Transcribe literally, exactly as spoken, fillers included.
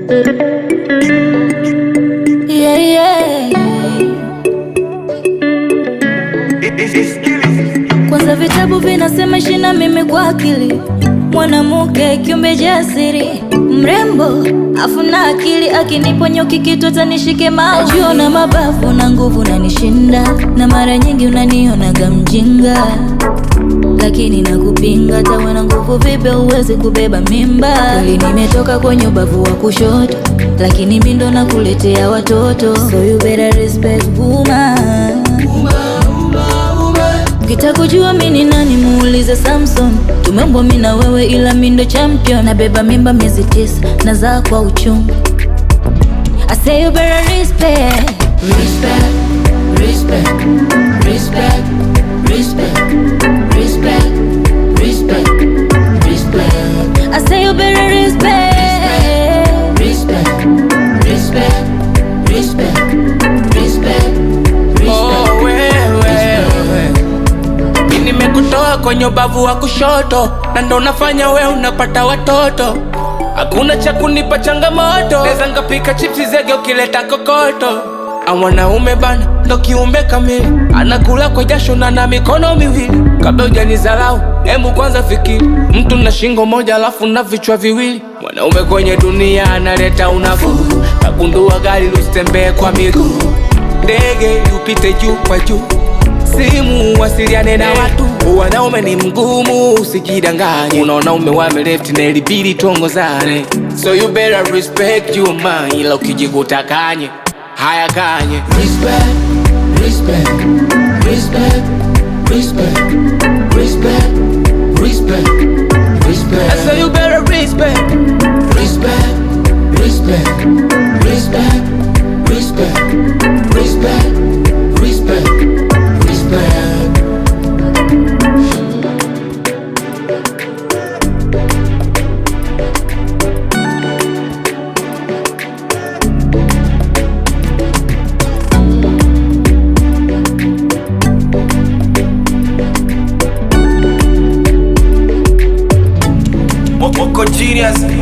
Yeah, yeah. Kwanza vitabu vinasema ishi na mimi kwa akili, mwanamke kiumbe jasiri, mrembo afu na akili, akiniponyoki kitu atanishike mawe. Najua na mabavu na nguvu nanishinda, na mara nyingi unanionaga mjinga, lakini nakupinga. Tawe na nguvu vipi uweze kubeba mimba? Kweli nimetoka kwenye ubavu wa kushoto, lakini mindo na kuletea watoto. So you better respect woman. Ukitaka kujua mimi nani muulize Samson. Tumeumbwa mimi na wewe ila mimi ndo champion. Nabeba mimba miezi tisa na zaa kwa uchungu. I say you better respect. Respect, respect, respect, respect, respect, respect, respect. I say you better respect. Respect, respect, respect, respect, respect. Oh, wewe mimi nimekutoa kwenye ubavu wa kushoto, na ndo nafanya we unapata watoto. Hakuna cha kunipa changamoto, neza ngapika chipsi zege ukileta kokoto. Mwanaume bana ndo kiumbe kamili, anakula kwa jasho na na mikono miwili. Kabla hujanizalau hemu kwanza fikiri, mtu na shingo moja alafu na vichwa viwili. Mwanaume kwenye dunia analeta unafuu, nagundua gari lusitembee kwa miguu, ndege upite juu kwa juu, simu wasiliane na watu. Wanaume ni mgumu, usijidanganye. Unaona ume wame left na ilibidi tuongozane. So you better respect your man, ila ukijikuta kanye haya kanye. Respect, respect, respect, respect, respect, respect, respect. So you better respect. Respect, respect, respect, respect, respect, respect, respect. Moko genius.